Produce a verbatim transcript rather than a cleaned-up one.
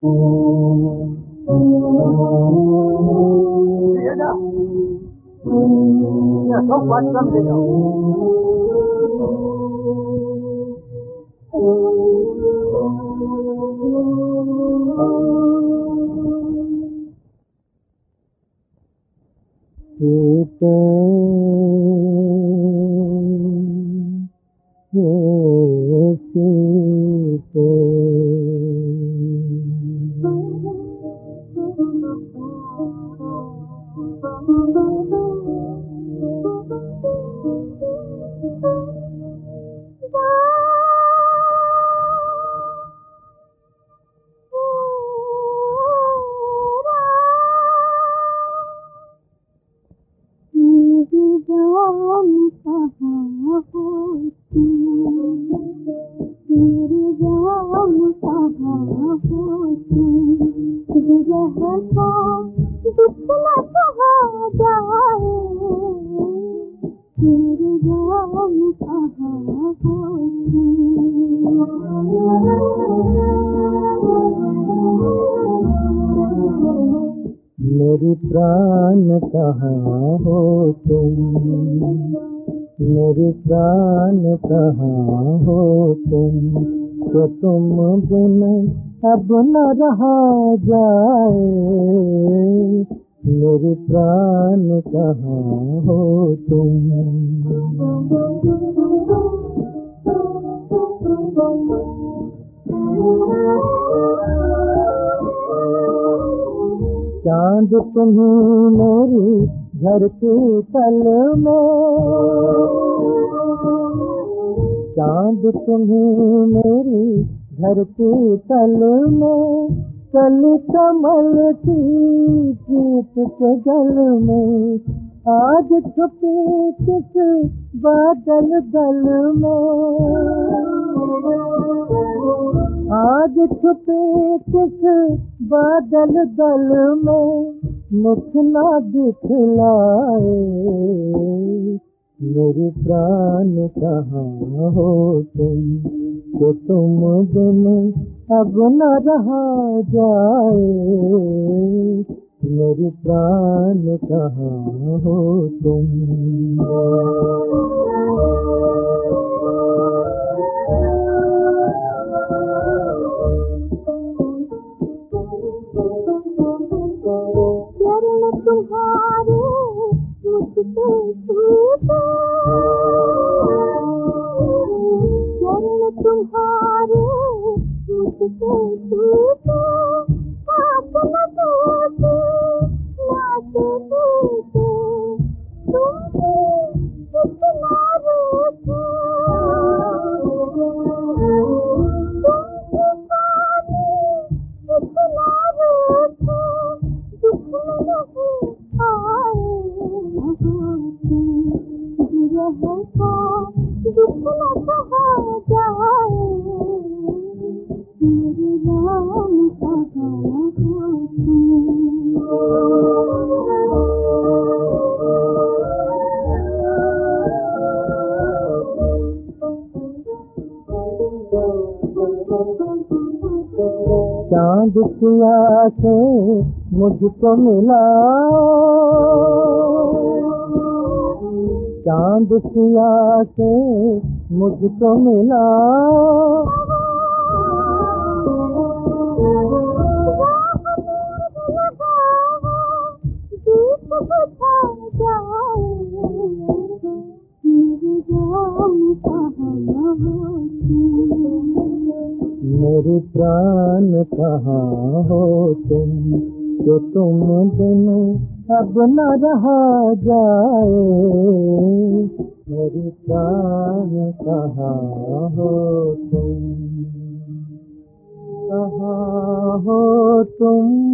बेटा, या सब बात कर ले जाओ। सीते सीते मेरी प्राण कहाँ हो तुम, मेरी प्राण कहाँ हो तुम, तो तुम बिन अब न रहा जाए। मेरी प्राण कहाँ हो तुम। चांद तुम्हीं मेरी घर की तल में, चांद तुम्हीं मेरी घर की तल में, कली कमल की प्रीत के जल में, आज छुपी किस बादल दल में, आज छुपे किस बादल दल में, मुख ना दिखलाए। मेरी प्राण कहाँ हो तुम, तो तुम बिन अब न रहा जाए। मेरी प्राण कहाँ हो तुम। तुम्हारे मुझसे छूटे, चरण तुम्हारे मुझसे छूटे, साथ न टूटे नाते टूटे, तुमसे कितना रूठे, तुमसे पानी कितना रूठे, दुख नहीं आए रहता, दुख न कहा जाए। मेरे राम कहाँ हो चांद की आँखें मुझको मिला, चांद की आँखें मुझको मिला, मेरी प्राण कहाँ हो तुम, जो तुम बिन अब न रहा जाए। मेरी प्राण कहाँ हो तुम, कहाँ हो तुम।